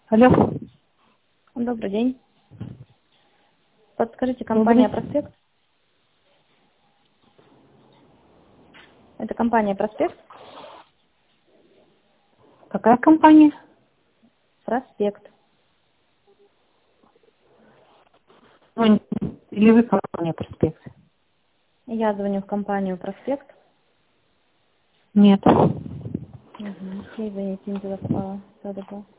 Алло. Добрый день. Подскажите, компания «Проспект»? Это компания «Проспект»? Какая компания? «Проспект». Или вы компания «Проспект»? Я звоню в компанию «Проспект». Нет. Угу. Извините, не туда попала. Да.